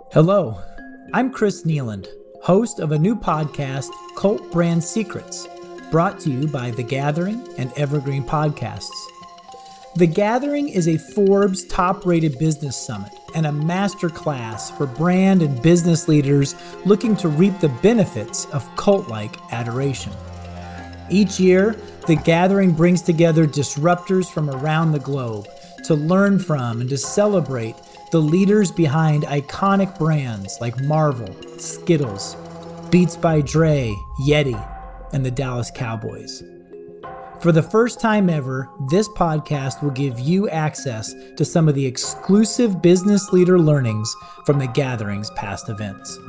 Hello, I'm Chris Nealand, host of a new podcast, Cult Brand Secrets, brought to you by The Gathering and Evergreen Podcasts. The Gathering is a Forbes top-rated business summit and a masterclass for brand and business leaders looking to reap the benefits of cult-like adoration. Each year, The Gathering brings together disruptors from around the globe to learn from and to celebrate the leaders behind iconic brands like Marvel, Skittles, Beats by Dre, Yeti, and the Dallas Cowboys. For the first time ever, this podcast will give you access to some of the exclusive business leader learnings from The Gathering's past events.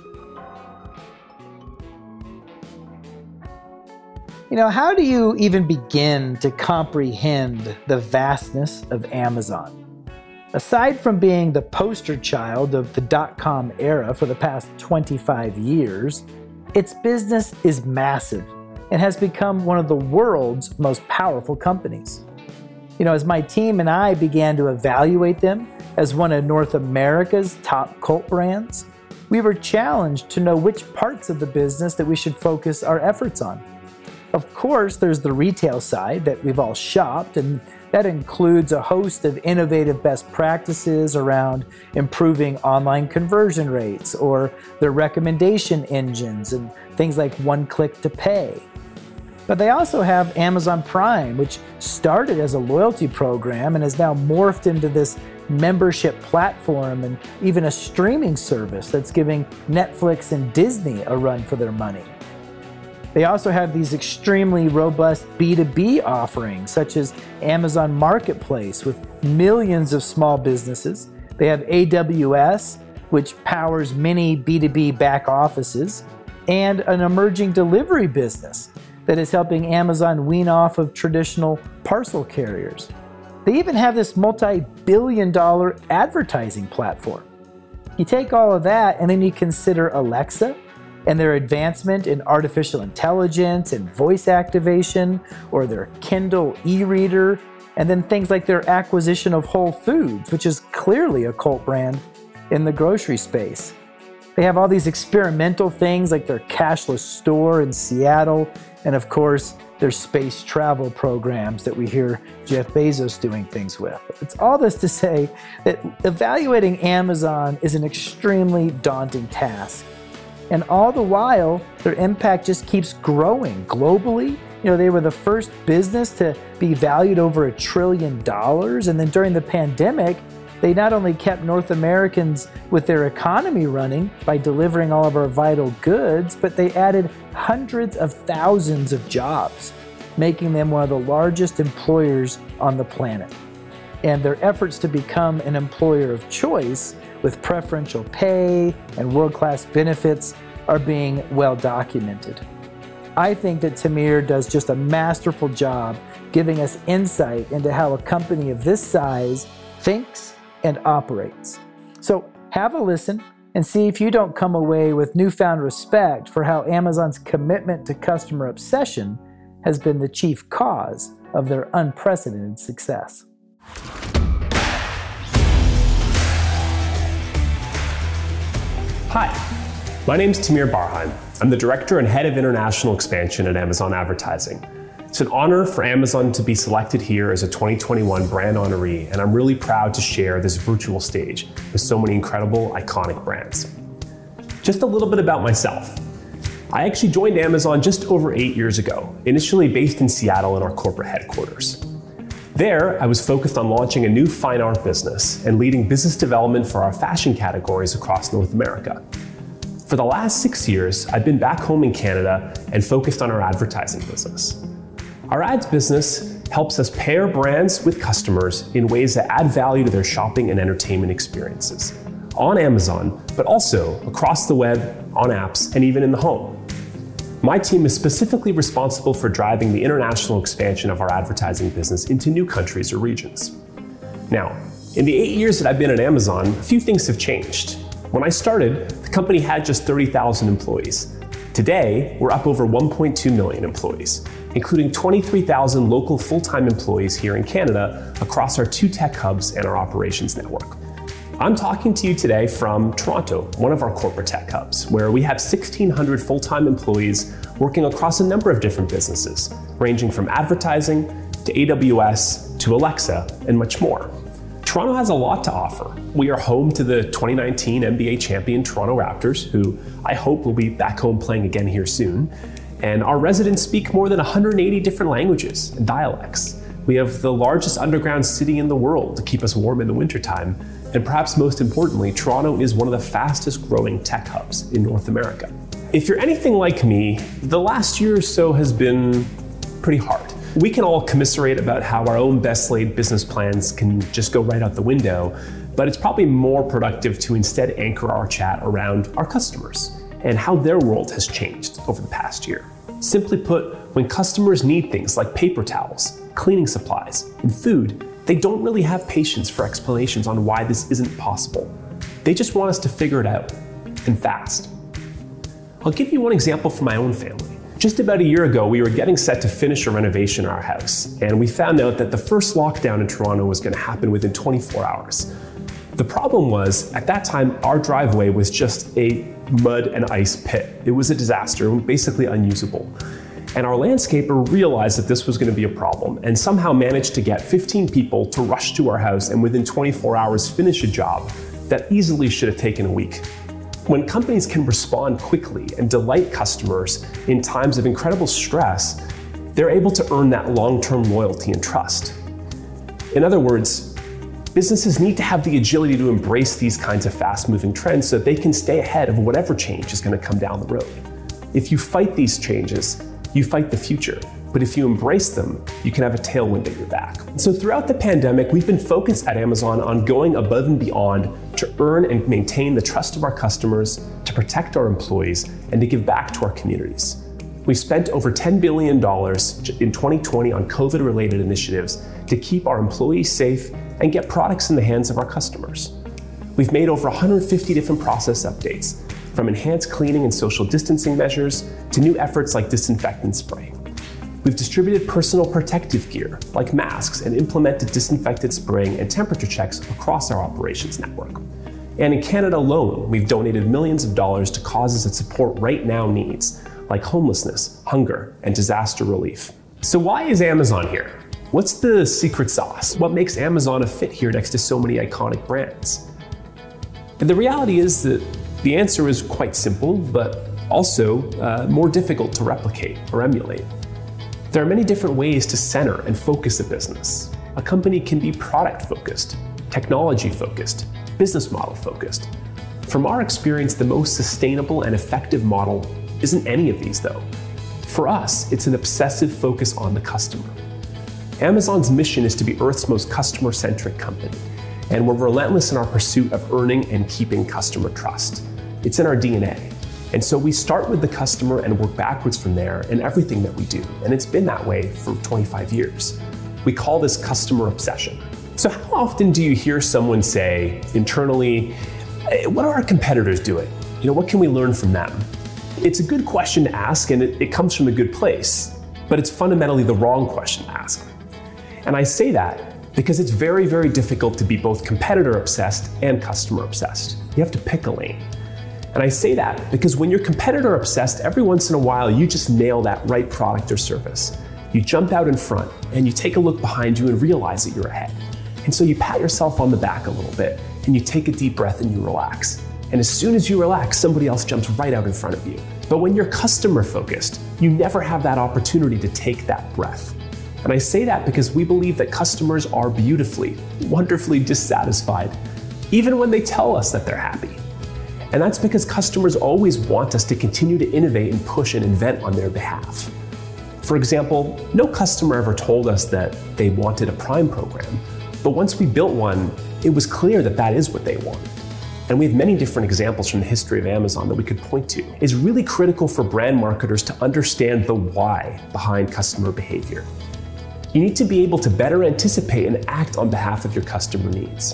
How do you even begin to comprehend the vastness of Amazon? Aside from being the poster child of the dot-com era for the past 25 years, its business is massive and has become one of the world's most powerful companies. As my team and I began to evaluate them as one of North America's top cult brands, we were challenged to know which parts of the business that we should focus our efforts on. Of course, there's the retail side that we've all shopped, and that includes a host of innovative best practices around improving online conversion rates or their recommendation engines and things like one-click to pay. But they also have Amazon Prime, which started as a loyalty program and has now morphed into this membership platform and even a streaming service that's giving Netflix and Disney a run for their money. They also have these extremely robust B2B offerings, such as Amazon Marketplace with millions of small businesses. They have AWS, which powers many B2B back offices, and an emerging delivery business that is helping Amazon wean off of traditional parcel carriers. They even have this multi-billion-dollar advertising platform. You take all of that and then you consider Alexa and their advancement in artificial intelligence and voice activation, or their Kindle e-reader, and then things like their acquisition of Whole Foods, which is clearly a cult brand in the grocery space. They have all these experimental things like their cashless store in Seattle, and of course, their space travel programs that we hear Jeff Bezos doing things with. It's all this to say that evaluating Amazon is an extremely daunting task. And all the while, their impact just keeps growing globally. They were the first business to be valued over $1 trillion. And then during the pandemic, they not only kept North Americans with their economy running by delivering all of our vital goods, but they added hundreds of thousands of jobs, making them one of the largest employers on the planet. And their efforts to become an employer of choice with preferential pay and world-class benefits are being well documented. I think that Tamir does just a masterful job giving us insight into how a company of this size thinks and operates. So have a listen and see if you don't come away with newfound respect for how Amazon's commitment to customer obsession has been the chief cause of their unprecedented success. Hi, my name's Tamir Barheim. I'm the Director and Head of International Expansion at Amazon Advertising. It's an honor for Amazon to be selected here as a 2021 brand honoree, and I'm really proud to share this virtual stage with so many incredible, iconic brands. Just a little bit about myself. I actually joined Amazon just over 8 years ago, initially based in Seattle in our corporate headquarters. There, I was focused on launching a new fine art business and leading business development for our fashion categories across North America. For the last 6 years, I've been back home in Canada and focused on our advertising business. Our ads business helps us pair brands with customers in ways that add value to their shopping and entertainment experiences on Amazon, but also across the web, on apps, and even in the home. My team is specifically responsible for driving the international expansion of our advertising business into new countries or regions. Now, in the 8 years that I've been at Amazon, a few things have changed. When I started, the company had just 30,000 employees. Today, we're up over 1.2 million employees, including 23,000 local full-time employees here in Canada across our 2 tech hubs and our operations network. I'm talking to you today from Toronto, one of our corporate tech hubs, where we have 1,600 full-time employees working across a number of different businesses, ranging from advertising to AWS to Alexa and much more. Toronto has a lot to offer. We are home to the 2019 NBA champion Toronto Raptors, who I hope will be back home playing again here soon. And our residents speak more than 180 different languages and dialects. We have the largest underground city in the world to keep us warm in the wintertime. And perhaps most importantly, Toronto is one of the fastest growing tech hubs in North America. If you're anything like me, the last year or so has been pretty hard. We can all commiserate about how our own best laid business plans can just go right out the window, but it's probably more productive to instead anchor our chat around our customers and how their world has changed over the past year. Simply put, when customers need things like paper towels, cleaning supplies, and food, they don't really have patience for explanations on why this isn't possible. They just want us to figure it out, and fast. I'll give you one example from my own family. Just about a year ago, we were getting set to finish a renovation in our house, and we found out that the first lockdown in Toronto was going to happen within 24 hours. The problem was, at that time, our driveway was just a mud and ice pit. It was a disaster, basically unusable. And our landscaper realized that this was going to be a problem and somehow managed to get 15 people to rush to our house and within 24 hours finish a job that easily should have taken a week. When companies can respond quickly and delight customers in times of incredible stress, they're able to earn that long-term loyalty and trust. In other words, businesses need to have the agility to embrace these kinds of fast-moving trends so that they can stay ahead of whatever change is going to come down the road. If you fight these changes, you fight the future. But if you embrace them, you can have a tailwind at your back. So throughout the pandemic, we've been focused at Amazon on going above and beyond to earn and maintain the trust of our customers, to protect our employees, and to give back to our communities. We spent over $10 billion in 2020 on COVID-related initiatives to keep our employees safe and get products in the hands of our customers. We've made over 150 different process updates, from enhanced cleaning and social distancing measures to new efforts like disinfectant spraying. We've distributed personal protective gear like masks and implemented disinfectant spraying and temperature checks across our operations network. And in Canada alone, we've donated millions of dollars to causes that support right now needs, like homelessness, hunger, and disaster relief. So why is Amazon here? What's the secret sauce? What makes Amazon a fit here next to so many iconic brands? And the reality is that the answer is quite simple, but also more difficult to replicate or emulate. There are many different ways to center and focus a business. A company can be product-focused, technology-focused, business model-focused. From our experience, the most sustainable and effective model isn't any of these, though. For us, it's an obsessive focus on the customer. Amazon's mission is to be Earth's most customer-centric company, and we're relentless in our pursuit of earning and keeping customer trust. It's in our DNA. And so we start with the customer and work backwards from there in everything that we do. And it's been that way for 25 years. We call this customer obsession. So how often do you hear someone say internally, what are our competitors doing? What can we learn from them? It's a good question to ask, and it comes from a good place, but it's fundamentally the wrong question to ask. And I say that because it's very, very difficult to be both competitor obsessed and customer obsessed. You have to pick a lane. And I say that because when you're competitor obsessed, every once in a while, you just nail that right product or service. You jump out in front and you take a look behind you and realize that you're ahead. And so you pat yourself on the back a little bit and you take a deep breath and you relax. And as soon as you relax, somebody else jumps right out in front of you. But when you're customer focused, you never have that opportunity to take that breath. And I say that because we believe that customers are beautifully, wonderfully dissatisfied, even when they tell us that they're happy. And that's because customers always want us to continue to innovate and push and invent on their behalf. For example, no customer ever told us that they wanted a Prime program, but once we built one, it was clear that that is what they wanted. And we have many different examples from the history of Amazon that we could point to. It's really critical for brand marketers to understand the why behind customer behavior. You need to be able to better anticipate and act on behalf of your customer needs.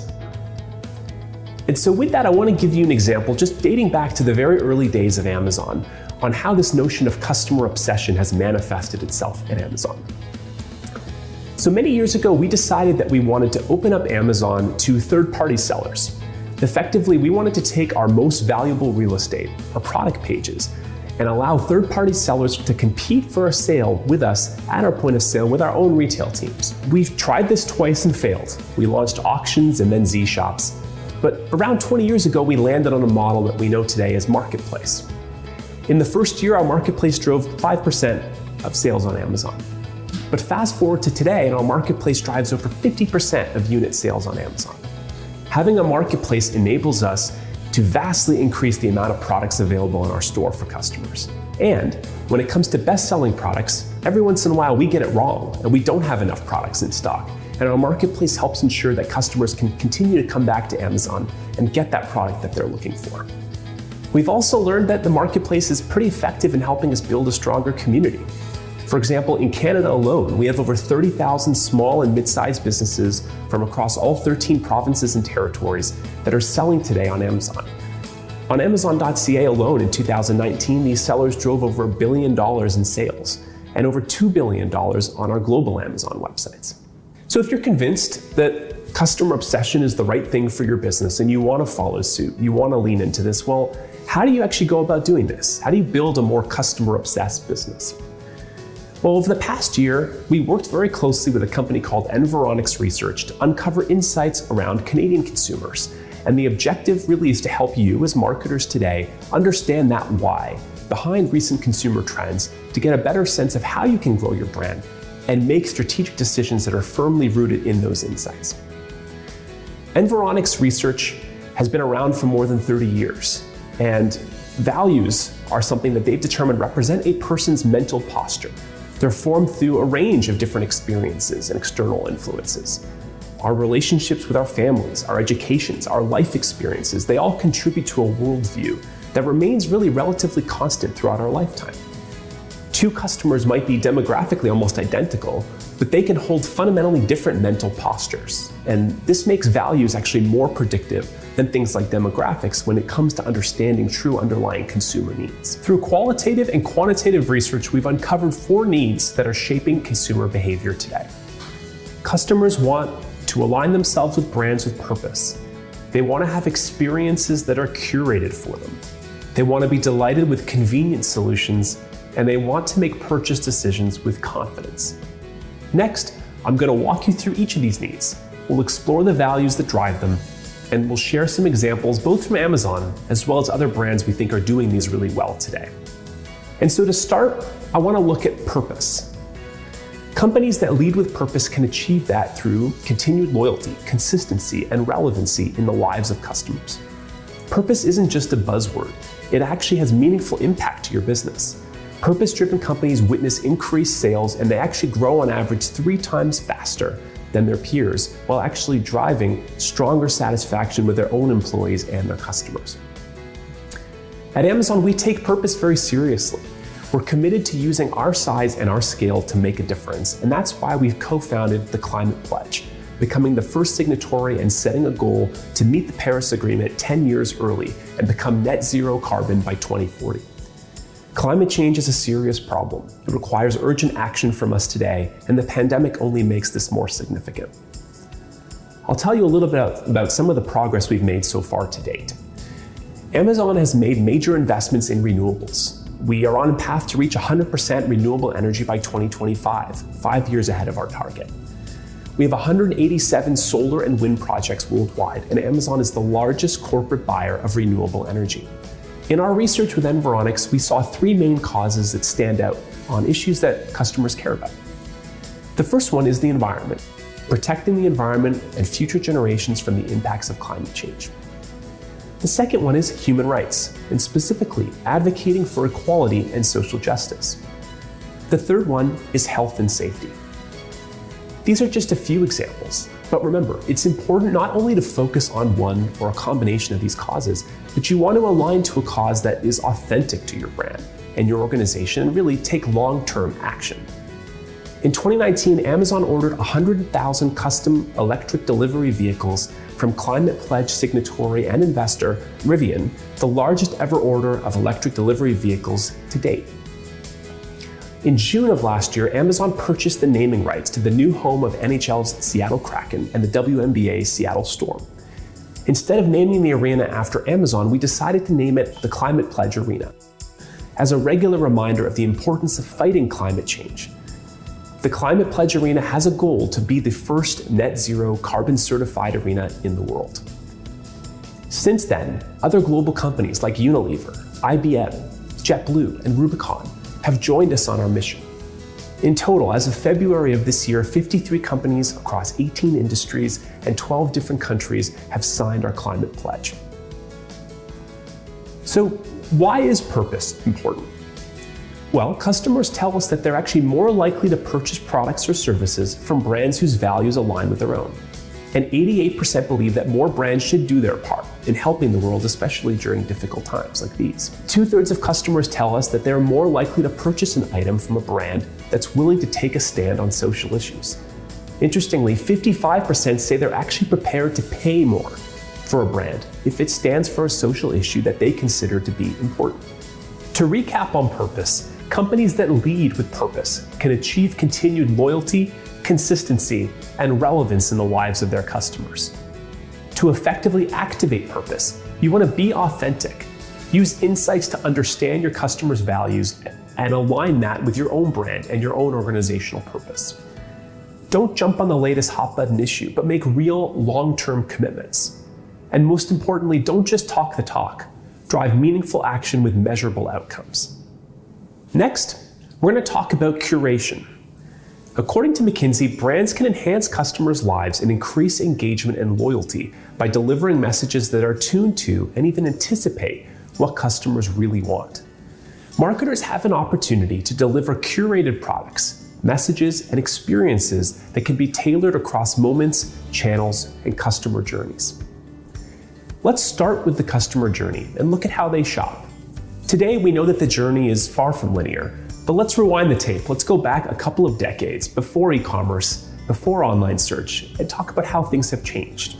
And so with that, I want to give you an example just dating back to the very early days of Amazon on how this notion of customer obsession has manifested itself at Amazon. So many years ago, we decided that we wanted to open up Amazon to third-party sellers. Effectively, we wanted to take our most valuable real estate, our product pages, and allow third-party sellers to compete for a sale with us at our point of sale with our own retail teams. We've tried this twice and failed. We launched auctions and then Z-shops. But around 20 years ago, we landed on a model that we know today as Marketplace. In the first year, our Marketplace drove 5% of sales on Amazon. But fast forward to today, and our Marketplace drives over 50% of unit sales on Amazon. Having a Marketplace enables us to vastly increase the amount of products available in our store for customers. And when it comes to best-selling products, every once in a while we get it wrong and we don't have enough products in stock. And our Marketplace helps ensure that customers can continue to come back to Amazon and get that product that they're looking for. We've also learned that the Marketplace is pretty effective in helping us build a stronger community. For example, in Canada alone, we have over 30,000 small and mid-sized businesses from across all 13 provinces and territories that are selling today on Amazon. On Amazon.ca alone in 2019, these sellers drove over $1 billion in sales and over $2 billion on our global Amazon websites. So if you're convinced that customer obsession is the right thing for your business and you want to follow suit, you want to lean into this, well, how do you actually go about doing this? How do you build a more customer-obsessed business? Well, over the past year, we worked very closely with a company called Environics Research to uncover insights around Canadian consumers. And the objective really is to help you as marketers today understand that why behind recent consumer trends to get a better sense of how you can grow your brand and make strategic decisions that are firmly rooted in those insights. Environics Research has been around for more than 30 years, and values are something that they've determined represent a person's mental posture. They're formed through a range of different experiences and external influences. Our relationships with our families, our educations, our life experiences, they all contribute to a worldview that remains really relatively constant throughout our lifetime. Two customers might be demographically almost identical, but they can hold fundamentally different mental postures. And this makes values actually more predictive than things like demographics when it comes to understanding true underlying consumer needs. Through qualitative and quantitative research, we've uncovered 4 needs that are shaping consumer behavior today. Customers want to align themselves with brands with purpose. They want to have experiences that are curated for them. They want to be delighted with convenient solutions, and they want to make purchase decisions with confidence. Next, I'm going to walk you through each of these needs. We'll explore the values that drive them, and we'll share some examples both from Amazon as well as other brands we think are doing these really well today. And so to start, I want to look at purpose. Companies that lead with purpose can achieve that through continued loyalty, consistency, and relevancy in the lives of customers. Purpose isn't just a buzzword. It actually has meaningful impact to your business. Purpose-driven companies witness increased sales, and they actually grow on average 3 times faster than their peers, while actually driving stronger satisfaction with their own employees and their customers. At Amazon, we take purpose very seriously. We're committed to using our size and our scale to make a difference, and that's why we've co-founded the Climate Pledge, becoming the first signatory and setting a goal to meet the Paris Agreement 10 years early and become net zero carbon by 2040. Climate change is a serious problem. It requires urgent action from us today, and the pandemic only makes this more significant. I'll tell you a little bit about some of the progress we've made so far to date. Amazon has made major investments in renewables. We are on a path to reach 100% renewable energy by 2025, 5 years ahead of our target. We have 187 solar and wind projects worldwide, and Amazon is the largest corporate buyer of renewable energy. In our research with Environics, we saw 3 main causes that stand out on issues that customers care about. The first one is the environment, protecting the environment and future generations from the impacts of climate change. The second one is human rights, and specifically advocating for equality and social justice. The third one is health and safety. These are just a few examples, but remember, it's important not only to focus on one or a combination of these causes, but you want to align to a cause that is authentic to your brand and your organization and really take long-term action. In 2019, Amazon ordered 100,000 custom electric delivery vehicles from Climate Pledge signatory and investor Rivian, the largest ever order of electric delivery vehicles to date. In June of last year, Amazon purchased the naming rights to the new home of NHL's Seattle Kraken and the WNBA's Seattle Storm. Instead of naming the arena after Amazon, we decided to name it the Climate Pledge Arena, as a regular reminder of the importance of fighting climate change. The Climate Pledge Arena has a goal to be the first net zero carbon certified arena in the world. Since then, other global companies like Unilever, IBM, JetBlue, and Rubicon have joined us on our mission. In total, as of February of this year, 53 companies across 18 industries and 12 different countries have signed our climate pledge. So, why is purpose important? Well, customers tell us that they're actually more likely to purchase products or services from brands whose values align with their own. And 88% believe that more brands should do their part in helping the world, especially during difficult times like these. 2/3 of customers tell us that they're more likely to purchase an item from a brand that's willing to take a stand on social issues. Interestingly, 55% say they're actually prepared to pay more for a brand if it stands for a social issue that they consider to be important. To recap on purpose, companies that lead with purpose can achieve continued loyalty, consistency, and relevance in the lives of their customers. To effectively activate purpose, you want to be authentic. Use insights to understand your customers' values and align that with your own brand and your own organizational purpose. Don't jump on the latest hot button issue, but make real long-term commitments. And most importantly, don't just talk the talk. Drive meaningful action with measurable outcomes. Next, we're going to talk about curation. According to McKinsey, brands can enhance customers' lives and increase engagement and loyalty by delivering messages that are tuned to and even anticipate what customers really want. Marketers have an opportunity to deliver curated products, messages, and experiences that can be tailored across moments, channels, and customer journeys. Let's start with the customer journey and look at how they shop. Today, we know that the journey is far from linear, but let's rewind the tape. Let's go back a couple of decades before e-commerce, before online search, and talk about how things have changed.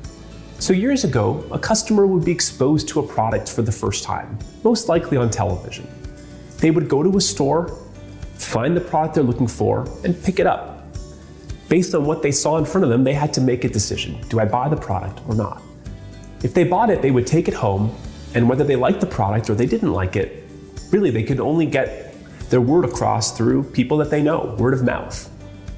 So years ago, a customer would be exposed to a product for the first time, most likely on television. They would go to a store, find the product they're looking for, and pick it up. Based on what they saw in front of them, they had to make a decision. Do I buy the product or not? If they bought it, they would take it home, and whether they liked the product or they didn't like it, really they could only get their word across through people that they know, word of mouth.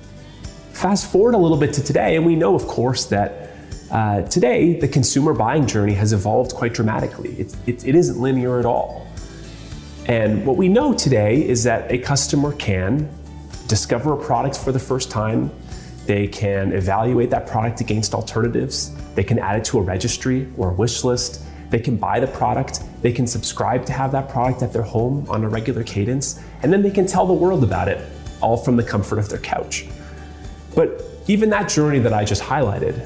Fast forward a little bit to today, and we know, of course, that today the consumer buying journey has evolved quite dramatically. It isn't linear at all. And what we know today is that a customer can discover a product for the first time. They can evaluate that product against alternatives. They can add it to a registry or a wish list. They can buy the product. They can subscribe to have that product at their home on a regular cadence. And then they can tell the world about it, all from the comfort of their couch. But even that journey that I just highlighted,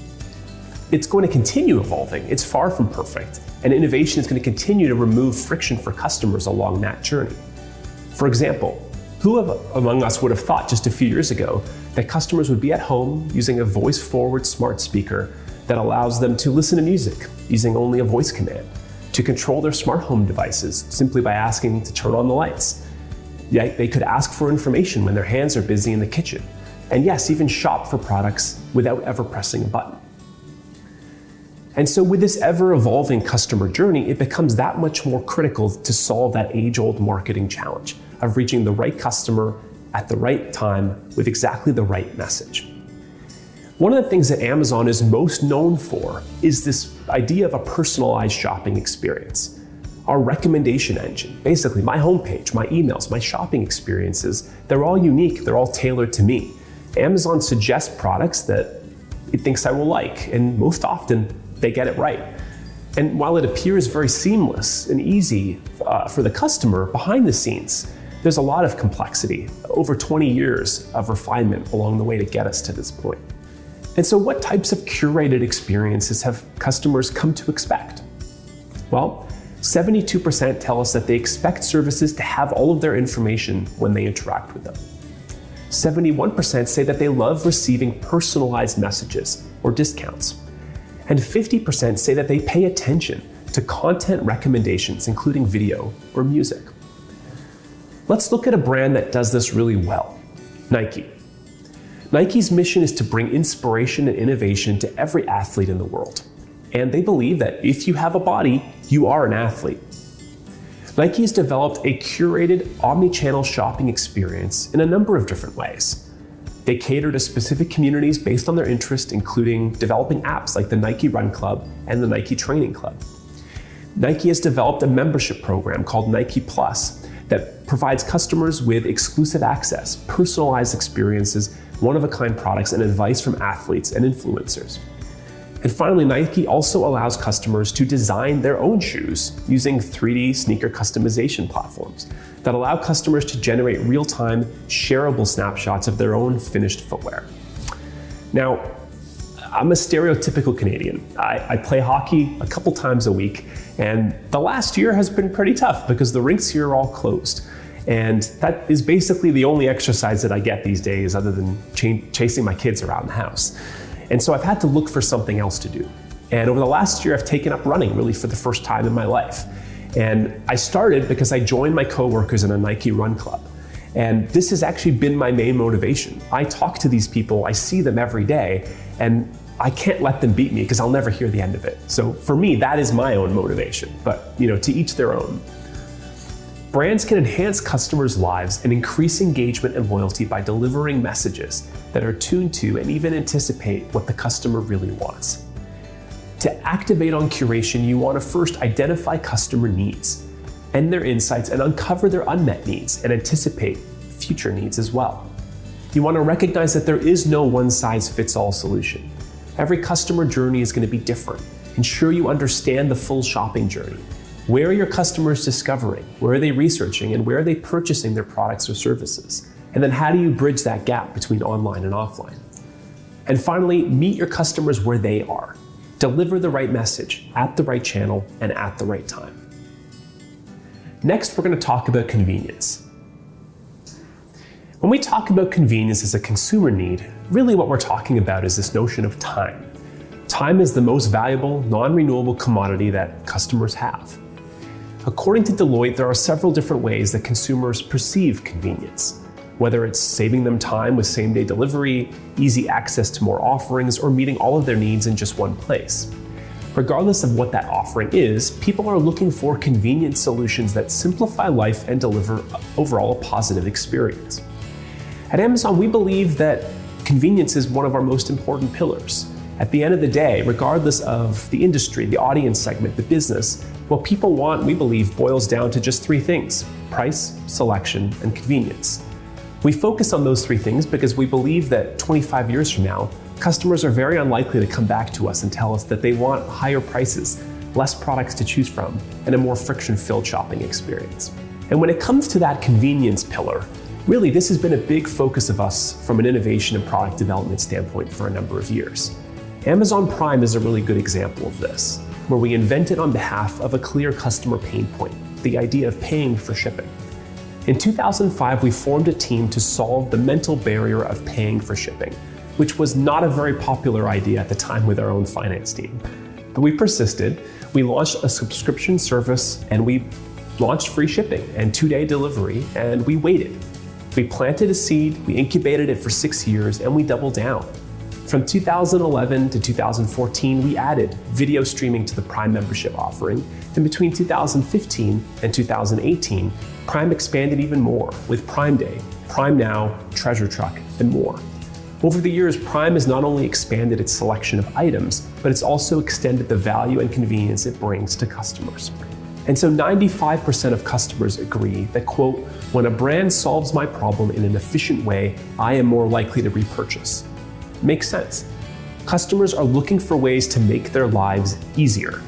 it's going to continue evolving. It's far from perfect. And innovation is going to continue to remove friction for customers along that journey. For example, who among us would have thought just a few years ago that customers would be at home using a voice-forward smart speaker that allows them to listen to music using only a voice command, to control their smart home devices simply by asking to turn on the lights. Yet they could ask for information when their hands are busy in the kitchen. And yes, even shop for products without ever pressing a button. And so with this ever-evolving customer journey, it becomes that much more critical to solve that age-old marketing challenge of reaching the right customer at the right time with exactly the right message. One of the things that Amazon is most known for is this idea of a personalized shopping experience. Our recommendation engine, basically my homepage, my emails, my shopping experiences, they're all unique, they're all tailored to me. Amazon suggests products that it thinks I will like, and most often they get it right. And while it appears very seamless and easy for the customer, behind the scenes, there's a lot of complexity, over 20 years of refinement along the way to get us to this point. And so what types of curated experiences have customers come to expect? Well, 72% tell us that they expect services to have all of their information when they interact with them. 71% say that they love receiving personalized messages or discounts. And 50% say that they pay attention to content recommendations, including video or music. Let's look at a brand that does this really well, Nike. Nike's mission is to bring inspiration and innovation to every athlete in the world. and they believe that if you have a body, you are an athlete. Nike has developed a curated omni-channel shopping experience in a number of different ways. They cater to specific communities based on their interest, including developing apps like the Nike Run Club and the Nike Training Club. Nike has developed a membership program called Nike Plus that provides customers with exclusive access, personalized experiences, one-of-a-kind products, and advice from athletes and influencers. And finally, Nike also allows customers to design their own shoes using 3D sneaker customization platforms that allow customers to generate real-time, shareable snapshots of their own finished footwear. Now, I'm a stereotypical Canadian. I play hockey a couple times a week, and the last year has been pretty tough because the rinks here are all closed. And that is basically the only exercise that I get these days other than chasing my kids around the house. And so I've had to look for something else to do. And over the last year, I've taken up running really for the first time in my life. And I started because I joined my coworkers in a Nike Run Club. And this has actually been my main motivation. I talk to these people, I see them every day, and I can't let them beat me because I'll never hear the end of it. So for me, that is my own motivation, but to each their own. Brands can enhance customers' lives and increase engagement and loyalty by delivering messages that are tuned to and even anticipate what the customer really wants. To activate on curation, you want to first identify customer needs and their insights and uncover their unmet needs and anticipate future needs as well. You want to recognize that there is no one-size-fits-all solution. Every customer journey is going to be different. Ensure you understand the full shopping journey. Where are your customers discovering? Where are they researching? And where are they purchasing their products or services? And then how do you bridge that gap between online and offline? And finally, meet your customers where they are. Deliver the right message at the right channel and at the right time. Next, we're going to talk about convenience. When we talk about convenience as a consumer need, really what we're talking about is this notion of time. Time is the most valuable, non-renewable commodity that customers have. According to Deloitte, there are several different ways that consumers perceive convenience, whether it's saving them time with same-day delivery, easy access to more offerings, or meeting all of their needs in just one place. Regardless of what that offering is, people are looking for convenient solutions that simplify life and deliver overall a positive experience. At Amazon, we believe that convenience is one of our most important pillars. At the end of the day, regardless of the industry, the audience segment, the business, what people want, we believe, boils down to just three things: price, selection, and convenience. We focus on those three things because we believe that 25 years from now, customers are very unlikely to come back to us and tell us that they want higher prices, less products to choose from, and a more friction-filled shopping experience. And when it comes to that convenience pillar, really this has been a big focus of us from an innovation and product development standpoint for a number of years. Amazon Prime is a really good example of this, where we invented on behalf of a clear customer pain point, the idea of paying for shipping. In 2005, we formed a team to solve the mental barrier of paying for shipping, which was not a very popular idea at the time with our own finance team. But we persisted, we launched a subscription service, and we launched free shipping and 2-day delivery, and we waited. We planted a seed, we incubated it for 6 years, and we doubled down. From 2011 to 2014, we added video streaming to the Prime membership offering, and between 2015 and 2018, Prime expanded even more with Prime Day, Prime Now, Treasure Truck, and more. Over the years, Prime has not only expanded its selection of items, but it's also extended the value and convenience it brings to customers. And so 95% of customers agree that, quote, "When a brand solves my problem in an efficient way, I am more likely to repurchase." Makes sense. Customers are looking for ways to make their lives easier.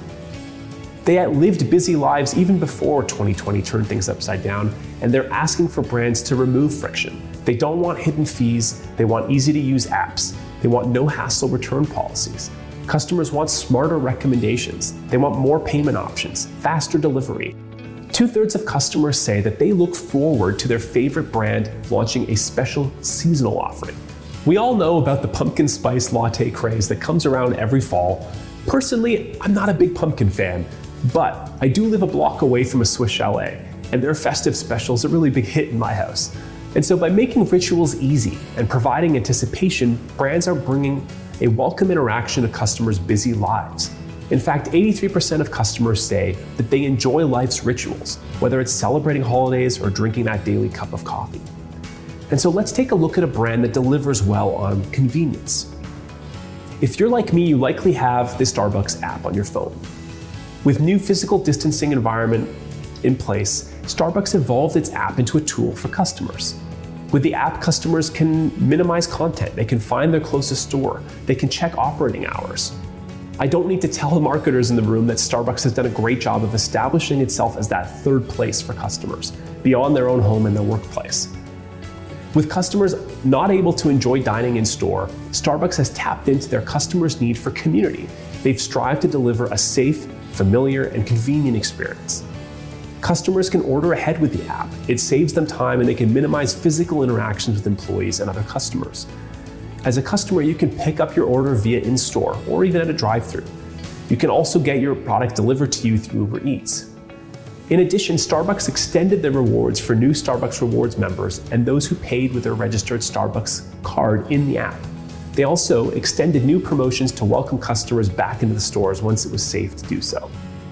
They had lived busy lives even before 2020 turned things upside down, and they're asking for brands to remove friction. They don't want hidden fees, they want easy-to-use apps, they want no-hassle return policies. Customers want smarter recommendations, they want more payment options, faster delivery. 2/3 of customers say that they look forward to their favorite brand launching a special seasonal offering. We all know about the pumpkin spice latte craze that comes around every fall. Personally, I'm not a big pumpkin fan, but I do live a block away from a Swiss chalet, and their festive specials are a really big hit in my house. And so by making rituals easy and providing anticipation, brands are bringing a welcome interaction to customers' busy lives. In fact, 83% of customers say that they enjoy life's rituals, whether it's celebrating holidays or drinking that daily cup of coffee. And so let's take a look at a brand that delivers well on convenience. If you're like me, you likely have the Starbucks app on your phone. With new physical distancing environment in place, Starbucks evolved its app into a tool for customers. With the app, customers can minimize content, they can find their closest store, they can check operating hours. I don't need to tell the marketers in the room that Starbucks has done a great job of establishing itself as that third place for customers, beyond their own home and their workplace. With customers not able to enjoy dining in store, Starbucks has tapped into their customers' need for community. They've strived to deliver a safe, familiar, and convenient experience. Customers can order ahead with the app. It saves them time and they can minimize physical interactions with employees and other customers. As a customer, you can pick up your order via in-store or even at a drive-thru. You can also get your product delivered to you through Uber Eats. In addition, Starbucks extended their rewards for new Starbucks Rewards members and those who paid with their registered Starbucks card in the app. They also extended new promotions to welcome customers back into the stores once it was safe to do so.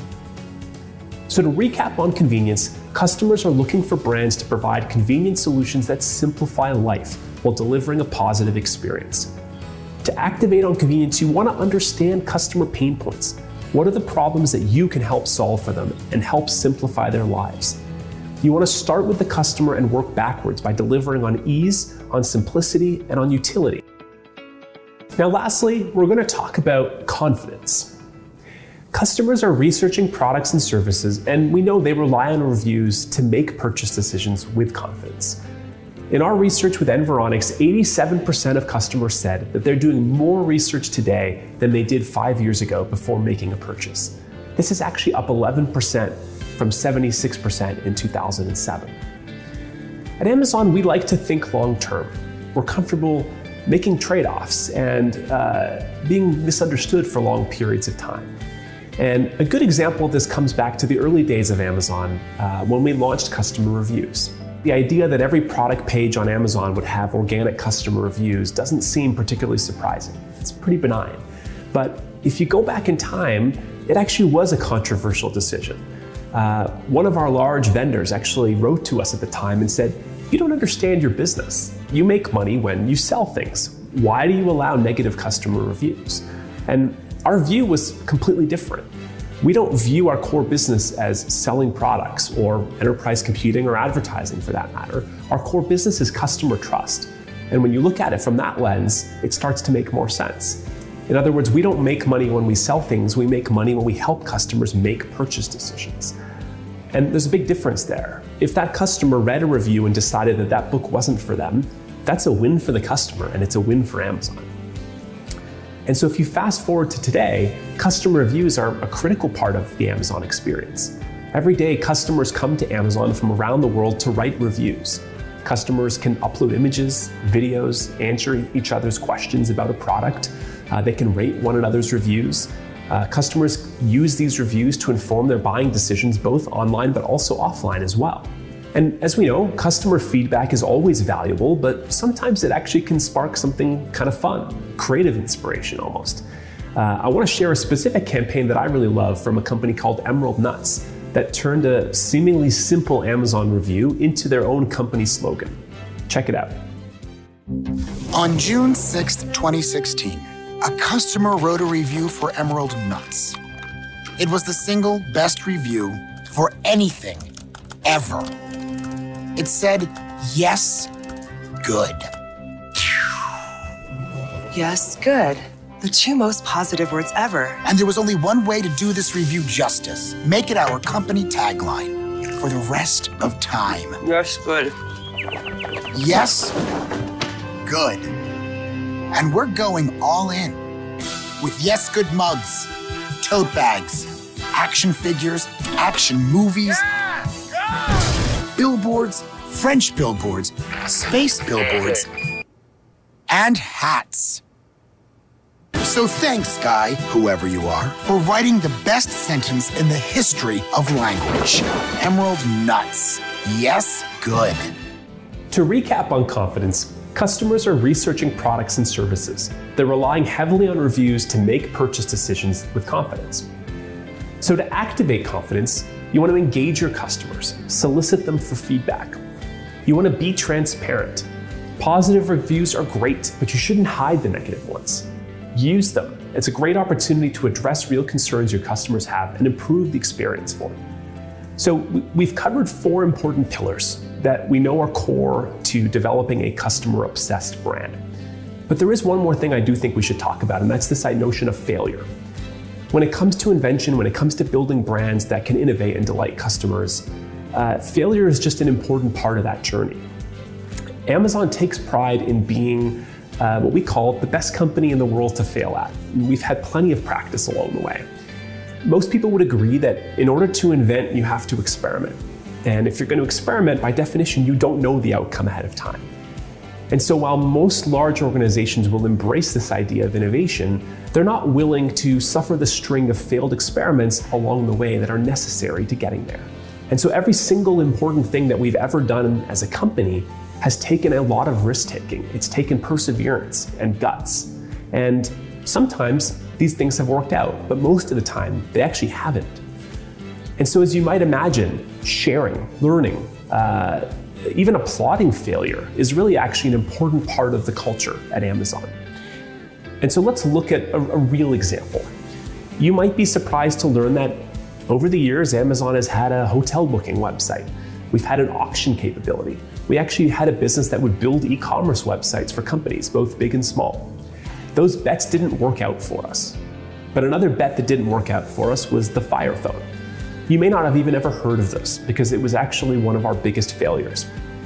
So to recap on convenience, customers are looking for brands to provide convenient solutions that simplify life while delivering a positive experience. To activate on convenience, you want to understand customer pain points. What are the problems that you can help solve for them and help simplify their lives? You want to start with the customer and work backwards by delivering on ease, on simplicity, and on utility. Now, lastly, we're going to talk about confidence. Customers are researching products and services, and we know they rely on reviews to make purchase decisions with confidence. In our research with Environics, 87% of customers said that they're doing more research today than they did 5 years ago before making a purchase. This is actually up 11% from 76% in 2007. At Amazon, we like to think long-term. We're comfortable making trade-offs and being misunderstood for long periods of time. And a good example of this comes back to the early days of Amazon when we launched customer reviews. The idea that every product page on Amazon would have organic customer reviews doesn't seem particularly surprising. It's pretty benign. But if you go back in time, it actually was a controversial decision. One of our large vendors actually wrote to us at the time and said, "You don't understand your business. You make money when you sell things. Why do you allow negative customer reviews?" And our view was completely different. We don't view our core business as selling products or enterprise computing or advertising for that matter. Our core business is customer trust. And when you look at it from that lens, it starts to make more sense. In other words, we don't make money when we sell things, we make money when we help customers make purchase decisions. And there's a big difference there. If that customer read a review and decided that that book wasn't for them, that's a win for the customer and it's a win for Amazon. And so if you fast forward to today, customer reviews are a critical part of the Amazon experience. Every day, customers come to Amazon from around the world to write reviews. Customers can upload images, videos, answer each other's questions about a product. They can rate one another's reviews. Customers use these reviews to inform their buying decisions both online but also offline as well. And as we know, customer feedback is always valuable, but sometimes it actually can spark something kind of fun, creative inspiration almost. I want to share a specific campaign that I really love from a company called Emerald Nuts that turned a seemingly simple Amazon review into their own company slogan. Check it out. On June 6th, 2016, a customer wrote a review for Emerald Nuts. It was the single best review for anything ever. It said, "Yes, good." Yes, good. The two most positive words ever. And there was only one way to do this review justice. Make it our company tagline for the rest of time. Yes, good. Yes, good. And we're going all in with Yes Good mugs, tote bags, action figures, action movies, billboards, French billboards, space billboards, and hats. So thanks, Guy, whoever you are, for writing the best sentence in the history of language. Emerald Nuts. Yes, good. To recap on confidence, Customers are researching products and services. They're relying heavily on reviews to make purchase decisions with confidence. So to activate confidence, you want to engage your customers, solicit them for feedback. You want to be transparent. Positive reviews are great, but you shouldn't hide the negative ones. Use them. It's a great opportunity to address real concerns your customers have and improve the experience for them. So we've covered 4 important pillars that we know are core to developing a customer-obsessed brand. But there is one more thing I do think we should talk about, and that's this notion of failure. When it comes to invention, when it comes to building brands that can innovate and delight customers, failure is just an important part of that journey. Amazon takes pride in being what we call the best company in the world to fail at. We've had plenty of practice along the way. Most people would agree that in order to invent, you have to experiment. And if you're going to experiment, by definition, you don't know the outcome ahead of time. And so while most large organizations will embrace this idea of innovation, they're not willing to suffer the string of failed experiments along the way that are necessary to getting there. And so every single important thing that we've ever done as a company has taken a lot of risk-taking. It's taken perseverance and guts. And sometimes these things have worked out, but most of the time, they actually haven't. And so as you might imagine, sharing, learning, even applauding failure is really actually an important part of the culture at Amazon. And so let's look at a real example. You might be surprised to learn that over the years, Amazon has had a hotel booking website. We've had an auction capability. We actually had a business that would build e-commerce websites for companies, both big and small. Those bets didn't work out for us. But another bet that didn't work out for us was the Fire Phone. You may not have even ever heard of this because it was actually one of our biggest failures.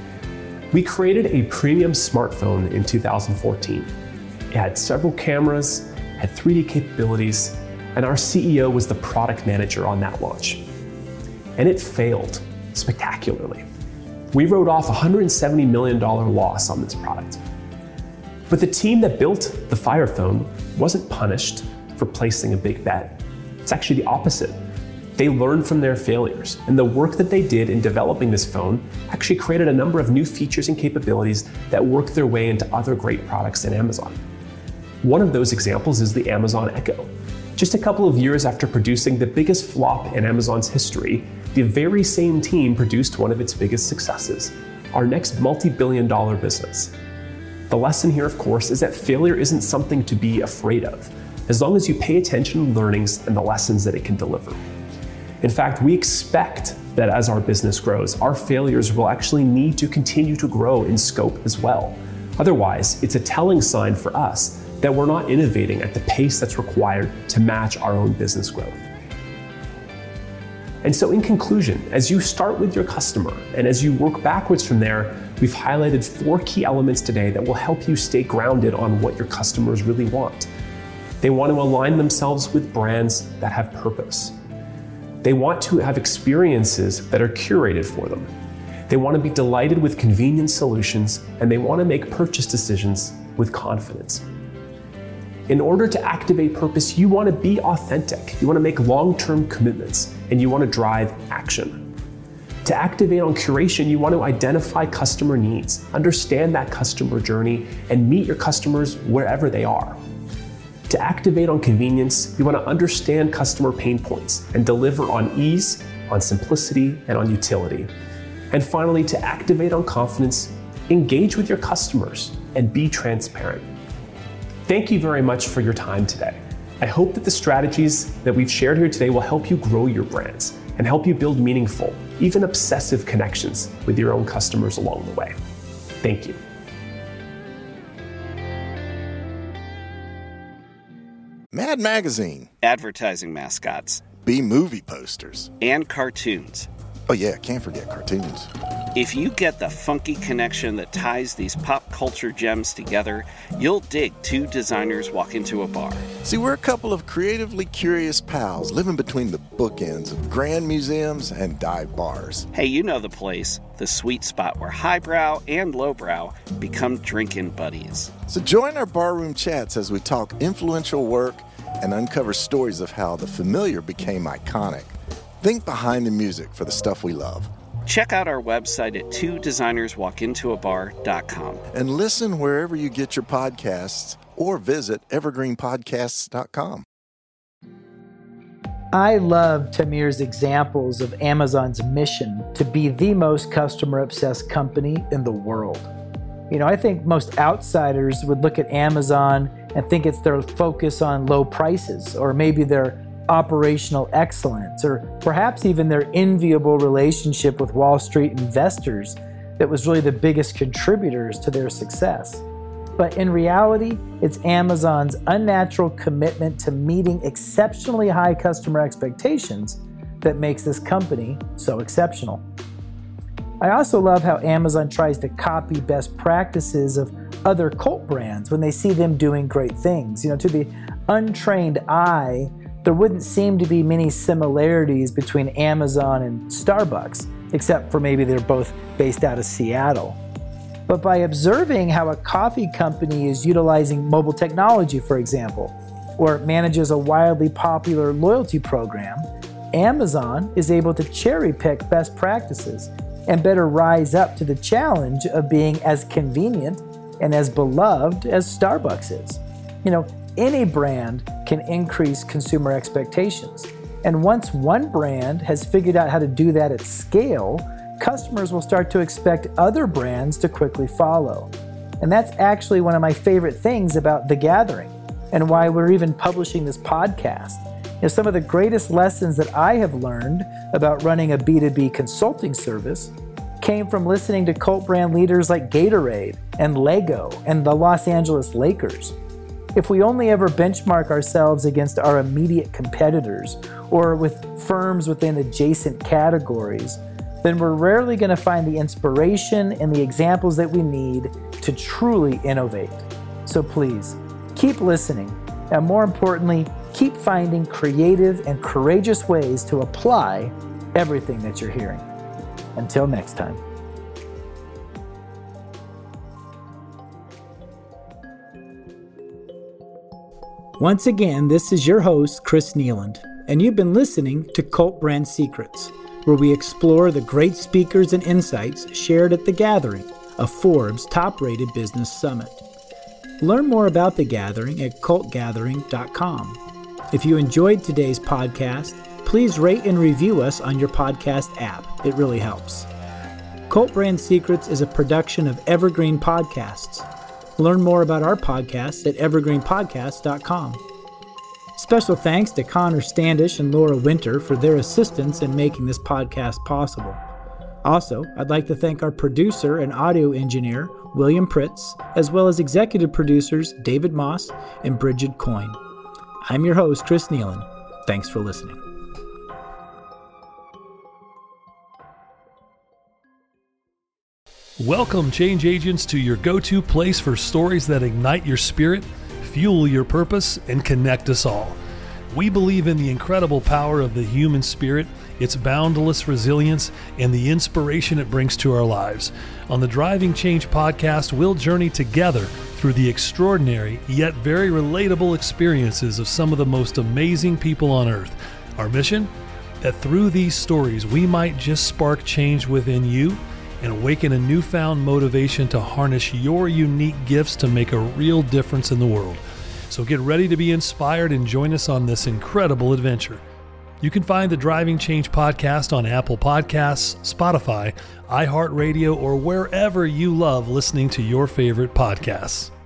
We created a premium smartphone in 2014. It had several cameras, had 3D capabilities, and our CEO was the product manager on that launch. And it failed spectacularly. We wrote off a $170 million loss on this product. But the team that built the Fire Phone wasn't punished for placing a big bet. It's actually the opposite. They learned from their failures, and the work that they did in developing this phone actually created a number of new features and capabilities that worked their way into other great products in Amazon. One of those examples is the Amazon Echo. Just a couple of years after producing the biggest flop in Amazon's history, the very same team produced one of its biggest successes, our next multi-billion-dollar business. The lesson here, of course, is that failure isn't something to be afraid of, as long as you pay attention to learnings and the lessons that it can deliver. In fact, we expect that as our business grows, our failures will actually need to continue to grow in scope as well. Otherwise, it's a telling sign for us that we're not innovating at the pace that's required to match our own business growth. And so in conclusion, as you start with your customer and as you work backwards from there, we've highlighted 4 key elements today that will help you stay grounded on what your customers really want. They want to align themselves with brands that have purpose. They want to have experiences that are curated for them. They want to be delighted with convenient solutions, and they want to make purchase decisions with confidence. In order to activate purpose, you want to be authentic. You want to make long-term commitments, and you want to drive action. To activate on curation, you want to identify customer needs, understand that customer journey, and meet your customers wherever they are. To activate on convenience, you want to understand customer pain points and deliver on ease, on simplicity, and on utility. And finally, to activate on confidence, engage with your customers and be transparent. Thank you very much for your time today. I hope that the strategies that we've shared here today will help you grow your brands and help you build meaningful, even obsessive connections with your own customers along the way. Thank you. Mad Magazine. Advertising mascots. B-movie posters. And cartoons. Oh yeah, can't forget cartoons. If you get the funky connection that ties these pop culture gems together, you'll dig 2 designers walk into a bar. See, we're a couple of creatively curious pals living between the bookends of grand museums and dive bars. Hey, you know the place, the sweet spot where highbrow and lowbrow become drinking buddies. So join our barroom chats as we talk influential work and uncover stories of how the familiar became iconic. Think behind the music for the stuff we love. Check out our website at twodesignerswalkintoabar.com. And listen wherever you get your podcasts or visit evergreenpodcasts.com. I love Tamir's examples of Amazon's mission to be the most customer-obsessed company in the world. I think most outsiders would look at Amazon and think it's their focus on low prices, or maybe their operational excellence, or perhaps even their enviable relationship with Wall Street investors that was really the biggest contributors to their success. But in reality, it's Amazon's unnatural commitment to meeting exceptionally high customer expectations that makes this company so exceptional. I also love how Amazon tries to copy best practices of other cult brands when they see them doing great things. To the untrained eye, there wouldn't seem to be many similarities between Amazon and Starbucks, except for maybe they're both based out of Seattle. But by observing how a coffee company is utilizing mobile technology, for example, or manages a wildly popular loyalty program, Amazon is able to cherry pick best practices and better rise up to the challenge of being as convenient and as beloved as Starbucks is. Any brand can increase consumer expectations. And once one brand has figured out how to do that at scale, customers will start to expect other brands to quickly follow. And that's actually one of my favorite things about The Gathering, and why we're even publishing this podcast. Some of the greatest lessons that I have learned about running a B2B consulting service came from listening to cult brand leaders like Gatorade and Lego and the Los Angeles Lakers. If we only ever benchmark ourselves against our immediate competitors or with firms within adjacent categories, then we're rarely going to find the inspiration and the examples that we need to truly innovate. So please, keep listening, and more importantly, keep finding creative and courageous ways to apply everything that you're hearing. Until next time. Once again, this is your host, Chris Nealand, and you've been listening to Cult Brand Secrets, where we explore the great speakers and insights shared at The Gathering, a Forbes top-rated business summit. Learn more about The Gathering at cultgathering.com. If you enjoyed today's podcast, please rate and review us on your podcast app. It really helps. Cult Brand Secrets is a production of Evergreen Podcasts. Learn more about our podcasts at evergreenpodcasts.com. Special thanks to Connor Standish and Laura Winter for their assistance in making this podcast possible. Also, I'd like to thank our producer and audio engineer, William Pritz, as well as executive producers David Moss and Bridget Coyne. I'm your host, Chris Nealand. Thanks for listening. Welcome, change agents, to your go-to place for stories that ignite your spirit, fuel your purpose, and connect us all. We believe in the incredible power of the human spirit, its boundless resilience, and the inspiration it brings to our lives. On the Driving Change podcast, we'll journey together through the extraordinary yet very relatable experiences of some of the most amazing people on earth. Our mission? That through these stories, we might just spark change within you and awaken a newfound motivation to harness your unique gifts to make a real difference in the world. So get ready to be inspired and join us on this incredible adventure. You can find the Driving Change podcast on Apple Podcasts, Spotify, iHeartRadio, or wherever you love listening to your favorite podcasts.